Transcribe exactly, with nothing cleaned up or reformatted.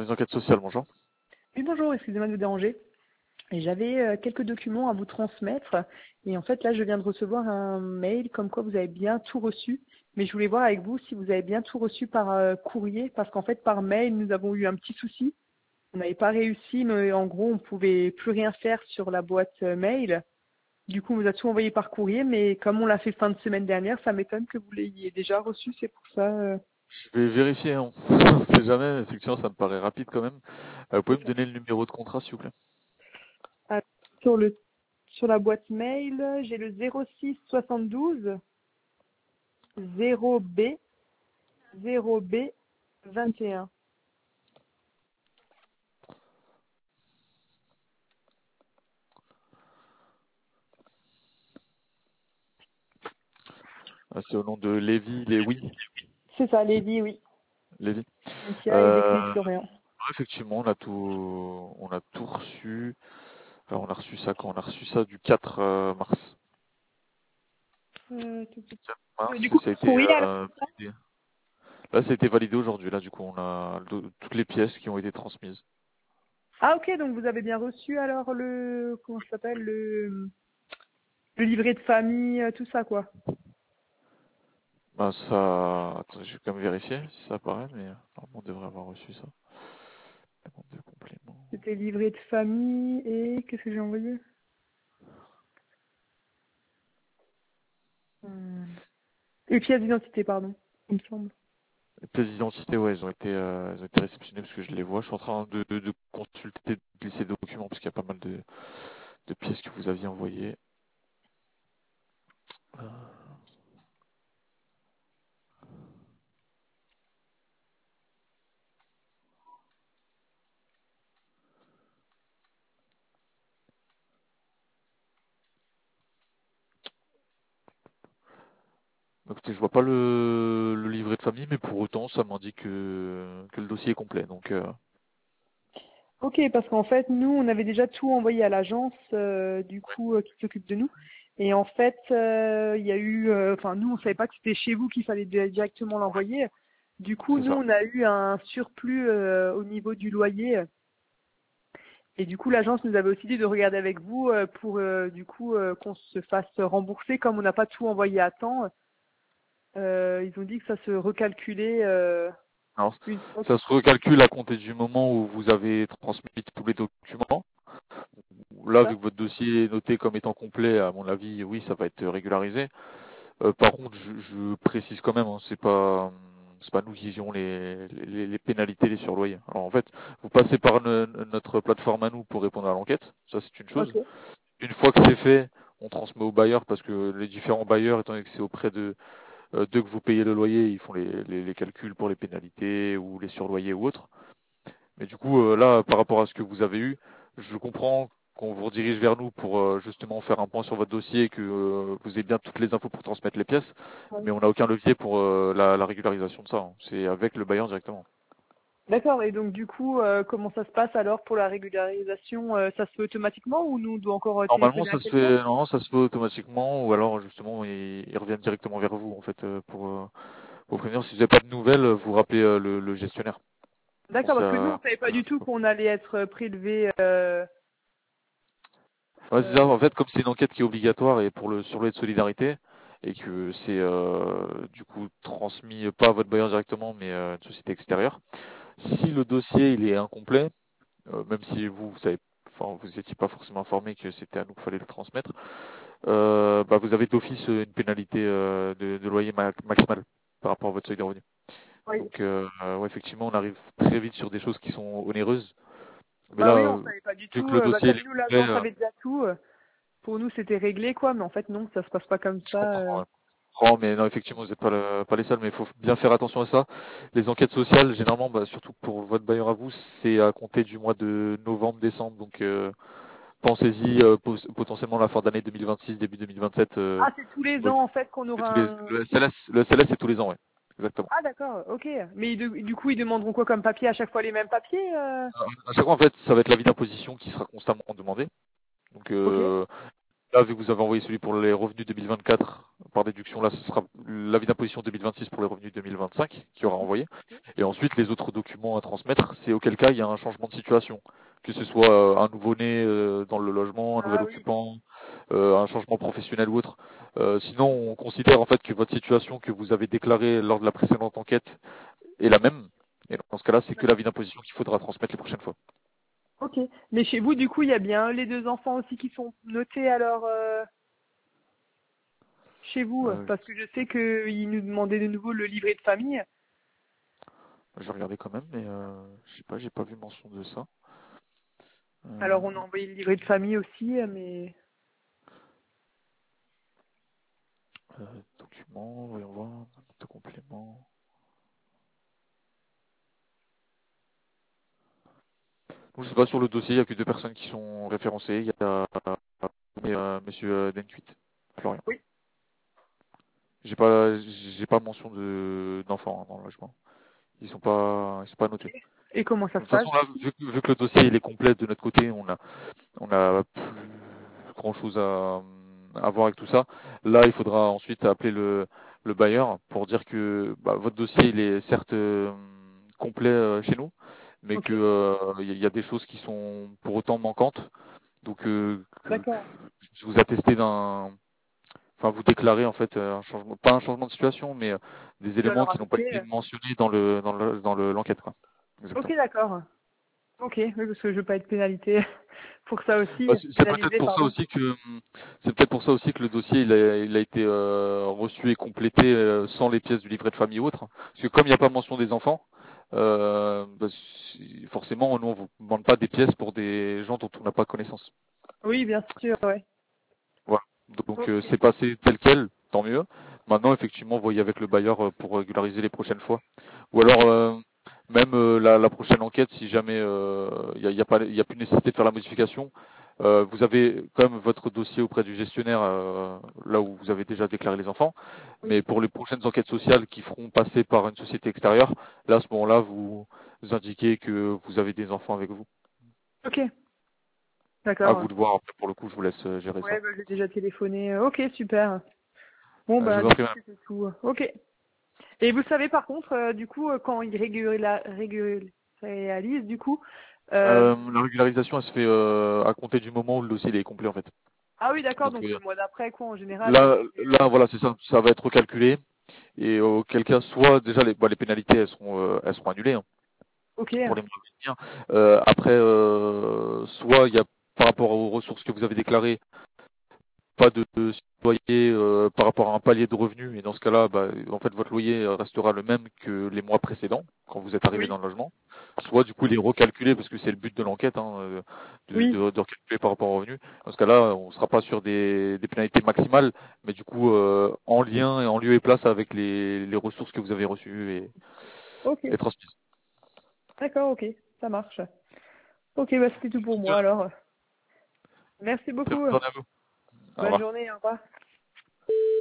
Service d'enquête sociale, bonjour. Oui, bonjour, excusez-moi de vous déranger. Et J'avais euh, quelques documents à vous transmettre. Et en fait, là, je viens de recevoir un mail comme quoi vous avez bien tout reçu. Mais je voulais voir avec vous si vous avez bien tout reçu par euh, courrier. Parce qu'en fait, par mail, nous avons eu un petit souci. On n'avait pas réussi, mais en gros, on pouvait plus rien faire sur la boîte euh, mail. Du coup, on vous a tout envoyé par courrier. Mais comme on l'a fait fin de semaine dernière, ça m'étonne que vous l'ayez déjà reçu. C'est pour ça. euh, Je vais vérifier, hein. On sait jamais, effectivement, ça me paraît rapide quand même. Euh, vous pouvez me D'accord. donner le numéro de contrat, s'il vous plaît? Ah, Sur le sur la boîte mail, j'ai le zéro six soixante-douze zéro B zéro B vingt et un. Ah, c'est au nom de Lévi, Lévi, C'est ça, Lévi, oui. Lévi. Cynthia et Euh, l'écrit Florian. effectivement, on a tout, on a tout reçu. Alors, on a reçu ça quand? On a reçu ça du quatre euh, mars. Euh, tout, tout, quatre tout. mars, Du et coup, ça a été courrier alors. euh, validé. Là, ça a été validé aujourd'hui. Là, du coup, on a le- toutes les pièces qui ont été transmises. Ah ok, donc vous avez bien reçu alors le comment ça s'appelle le le livret de famille, euh, tout ça quoi. Ben, ça, attends, je vais quand même vérifier si ça apparaît, mais euh, normalement, on devrait avoir reçu ça. Demande de complément. C'était livret de famille et qu'est-ce que j'ai envoyé? Hum. Et pièces d'identité, pardon, il me semble. Les pièces d'identité, ouais, elles ont été, euh, elles ont été réceptionnées parce que je les vois. Je suis en train de, de, de consulter ces documents parce qu'il y a pas mal de, de pièces que vous aviez envoyées. Euh, écoutez, je vois pas le, le livret de famille, mais pour autant, ça m'indique que, que le dossier est complet. Donc, euh, Ok, parce qu'en fait, nous, on avait déjà tout envoyé à l'agence, euh, du coup, euh, qui s'occupe de nous. Et en fait, euh, il y a eu, euh, enfin, nous, on savait pas que c'était chez vous qu'il fallait di- directement l'envoyer. Du coup, c'est nous, ça. on a eu un surplus euh, au niveau du loyer. Et du coup, l'agence nous avait aussi dit de regarder avec vous euh, pour, euh, du coup, euh, qu'on se fasse rembourser. Comme on n'a pas tout envoyé à temps, euh, ils ont dit que ça se recalculait euh, Alors, une fois. ça se recalcule à compter du moment où vous avez transmis tous les documents. Là, vu Ça. que votre dossier est noté comme étant complet, à mon avis, oui, ça va être régularisé. Euh, par contre, je, je précise quand même, hein, c'est pas c'est pas nous qui gérons les, les, les pénalités, les surloyers. Alors en fait, vous passez par ne- notre plateforme à nous pour répondre à l'enquête, ça c'est une chose. Ok. Une fois que c'est fait, on transmet aux bailleurs parce que les différents bailleurs, étant donné que c'est auprès de euh, d'eux que vous payez le loyer, ils font les, les, les calculs pour les pénalités ou les surloyers ou autres. Mais du coup, euh, là, par rapport à ce que vous avez eu, je comprends qu'on vous redirige vers nous pour euh, justement faire un point sur votre dossier, que euh, vous ayez bien toutes les infos pour transmettre les pièces, mais on n'a aucun levier pour euh, la, la régularisation de ça, hein. C'est avec le bailleur directement. D'accord, et donc du coup, euh, comment ça se passe alors pour la régularisation? Euh, ça se fait automatiquement ou nous on doit encore euh, Normalement, téléphoner à ça se quelqu'un? fait, normalement, ça se fait automatiquement, ou alors justement, ils, ils reviennent directement vers vous en fait euh, pour, euh, pour prévenir. Si vous n'avez pas de nouvelles, vous rappelez euh, le, le gestionnaire. D'accord, Pensez parce que nous à, on savait pas à du tout l'info. qu'on allait être prélevé. Euh, Ouais, c'est ça. euh, En fait, comme c'est une enquête qui est obligatoire et pour le surloyer de solidarité, et que c'est euh, du coup transmis pas à votre bailleur directement, mais à une société extérieure. Si le dossier il est incomplet, euh, même si vous vous savez, enfin vous n'étiez pas forcément informé que c'était à nous qu'il fallait le transmettre, euh, bah, vous avez d'office une pénalité euh, de, de loyer ma- maximale par rapport à votre seuil de revenu. oui. Donc euh, ouais, effectivement, on arrive très vite sur des choses qui sont onéreuses. Mais Bah là, oui, on euh, savait pas du vu que tout. le Euh, bah, dossier il comme est nous complet, l'agence euh, avait déjà tout, euh, pour nous c'était réglé quoi, mais en fait non, ça se passe pas comme je ça. comprends. euh. Ouais. Oh, mais non, effectivement, vous n'êtes pas, le- pas les seuls, mais il faut bien faire attention à ça. Les enquêtes sociales, généralement, bah, surtout pour votre bailleur à vous, c'est à compter du mois de novembre-décembre. Donc, euh, pensez-y, euh, pos- potentiellement la fin d'année deux mille vingt-six, début deux mille vingt-sept. Euh, Ah, c'est tous les oui, ans en fait qu'on c'est aura tous les, un. le S L S, le S L S, c'est tous les ans, ouais. Exactement. Ah d'accord, ok. Mais de- du coup ils demanderont quoi comme papier? À chaque fois les mêmes papiers euh À chaque fois, en fait, ça va être l'avis d'imposition qui sera constamment demandé. Donc, Ok. euh, là, vu que vous avez envoyé celui pour les revenus deux mille vingt-quatre, par déduction, là, ce sera l'avis d'imposition deux mille vingt-six pour les revenus deux mille vingt-cinq qui aura envoyé. Et ensuite, les autres documents à transmettre, c'est auquel cas il y a un changement de situation, que ce soit euh, un nouveau-né euh, dans le logement, un nouvel Ah oui. occupant, euh, un changement professionnel ou autre. Euh, sinon, on considère en fait que votre situation que vous avez déclarée lors de la précédente enquête est la même. Et dans ce cas-là, c'est que l'avis d'imposition qu'il faudra transmettre les prochaines fois. Ok. Mais chez vous, du coup, il y a bien les deux enfants aussi qui sont notés alors euh, chez vous, Euh, parce que je sais qu'ils nous demandaient de nouveau le livret de famille. je vais regarder quand même, mais euh, je sais pas, j'ai pas vu mention de ça. Euh, Alors on a envoyé le livret de famille aussi, mais euh, Documents, voyons voir, note de complément. Donc, je sais pas, sur le dossier, il y a que deux personnes qui sont référencées. Il y a euh, Monsieur euh, Dentuit, Florian. oui. J'ai pas, j'ai pas mention de d'enfants hein, dans le logement. Ils sont pas, ils sont pas notés. Et comment ça De se toute passe façon, là, vu, que vu que le dossier il est complet de notre côté, on a, on a plus grand chose à, à voir avec tout ça. Là, il faudra ensuite appeler le, le bailleur pour dire que bah, votre dossier il est certes euh, complet euh, chez nous, mais Ok. que euh, il y a des choses qui sont pour autant manquantes. Donc, euh, que D'accord. je vous attestez d'un, enfin, vous déclarez en fait euh, un changement, pas un changement de situation, mais euh, des Je dois éléments leur qui n'ont pas rajouter. été euh. mentionnés dans le dans le dans le l'enquête, quoi. Ok, Exactement. d'accord. Ok, oui, parce que je veux pas être pénalité pour ça aussi. Bah, c'est c'est peut-être Pénalisé, pour ça pardon. aussi que hum, c'est peut-être pour ça aussi que le dossier il a, il a été euh, reçu et complété euh, sans les pièces du livret de famille ou autre. Parce que comme il n'y a pas mention des enfants, euh, bah, si- forcément nous on vous demande pas des pièces pour des gens dont on n'a pas connaissance. Oui, bien sûr, ouais. Voilà. Donc Ok. euh, c'est passé tel quel, tant mieux. Maintenant effectivement voyez avec le bailleur euh, pour régulariser les prochaines fois. Ou alors euh, même euh, la, la prochaine enquête, si jamais il n'y a, y a, pas- y a plus nécessité de faire la modification, euh, vous avez quand même votre dossier auprès du gestionnaire, euh, là où vous avez déjà déclaré les enfants. Oui. Mais pour les prochaines enquêtes sociales qui feront passer par une société extérieure, là à ce moment-là, vous, vous indiquez que vous avez des enfants avec vous. Ok, À d'accord. vous de voir. Après, pour le coup, je vous laisse euh, gérer ça. Ouais, bah, j'ai déjà téléphoné. Ok, super. Bon, Euh, je bah, vous en du prie, coup, madame. c'était tout. Ok. Et vous savez, par contre, euh, du coup, euh, quand ils régula- régularisent, du coup, euh, Euh, la régularisation, elle se fait euh, à compter du moment où le dossier il est complet en fait. ah oui, d'accord, Donc donc euh, le mois d'après, quoi, en général, ça là, fait... là, voilà, c'est ça. Ça va être recalculé et auquel cas, soit déjà les, bah, les pénalités, elles seront, euh, elles seront annulées hein, Ok, pour les mois à venir. Euh, après, euh, soit il y a par rapport aux ressources que vous avez déclarées, pas de, de loyer euh, par rapport à un palier de revenus. Et dans ce cas-là, bah, en fait, votre loyer restera le même que les mois précédents quand vous êtes arrivé oui, dans le logement. Soit du coup, il est recalculé parce que c'est le but de l'enquête, hein, euh, de, oui, de, de recalculer par rapport aux revenus. Dans ce cas-là, on ne sera pas sur des, des pénalités maximales, mais du coup, euh, en lien et en lieu et place avec les, les ressources que vous avez reçues et, ok, et transmises. d'accord, ok, ça marche. Ok, bah c'était tout pour moi, alors. Merci Très beaucoup. bonne journée à vous. Au Bonne revoir. journée, au revoir.